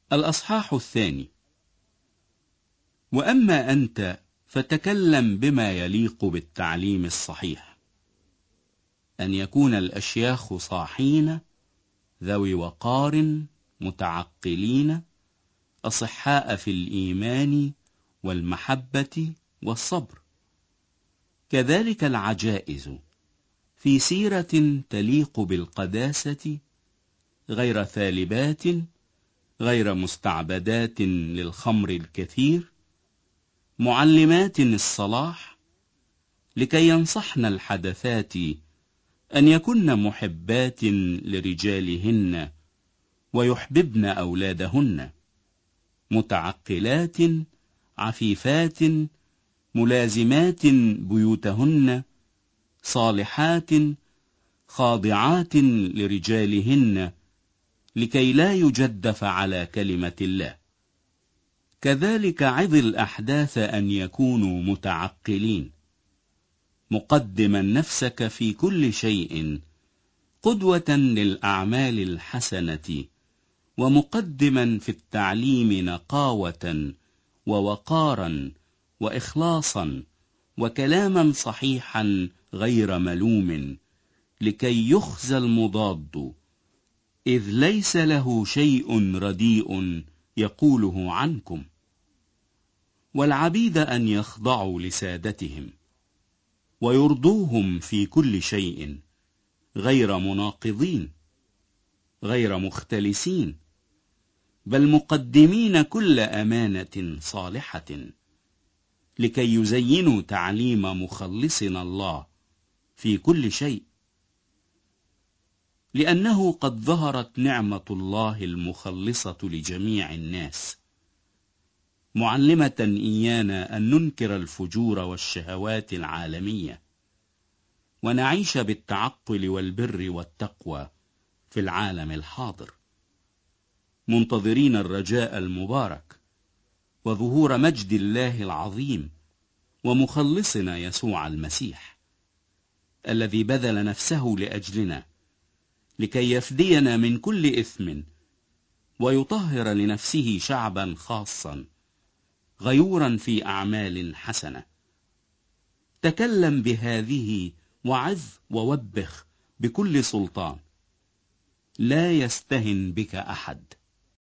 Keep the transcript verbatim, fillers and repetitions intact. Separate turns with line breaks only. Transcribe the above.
الأصحاح الثاني. وأما أنت فتكلم بما يليق بالتعليم الصحيح، أن يكون الأشياخ صاحين، ذوي وقار، متعقلين، أصحاء في الإيمان والمحبة والصبر، كذلك العجائز في سيرة تليق بالقداسة، غير ثالبات، غير مستعبدات للخمر الكثير، معلمات الصلاح، لكي ينصحن الحدثات أن يكن محبات لرجالهن ويحببن أولادهن، متعقلات، عفيفات، ملازمات بيوتهن، صالحات، خاضعات لرجالهن، لكي لا يجدف على كلمة الله. كذلك عظ الأحداث أن يكونوا متعقلين، مقدما نفسك في كل شيء قدوة للأعمال الحسنة، ومقدما في التعليم نقاوة ووقارا وإخلاصا وكلاما صحيحا غير ملوم، لكي يخزى المضاد، إذ ليس له شيء رديء يقوله عنكم. والعبيد أن يخضعوا لسادتهم ويرضوهم في كل شيء، غير مناقضين، غير مختلسين، بل مقدمين كل أمانة صالحة، لكي يزينوا تعليم مخلصنا الله في كل شيء. لأنه قد ظهرت نعمة الله المخلصة لجميع الناس، معلمة إيانا أن ننكر الفجور والشهوات العالمية، ونعيش بالتعقل والبر والتقوى في العالم الحاضر، منتظرين الرجاء المبارك وظهور مجد الله العظيم ومخلصنا يسوع المسيح، الذي بذل نفسه لأجلنا لكي يفدينا من كل إثم، ويطهر لنفسه شعبا خاصا غيورا في أعمال حسنة. تكلم بهذه وعظ ووبخ بكل سلطان، لا يستهن بك أحد.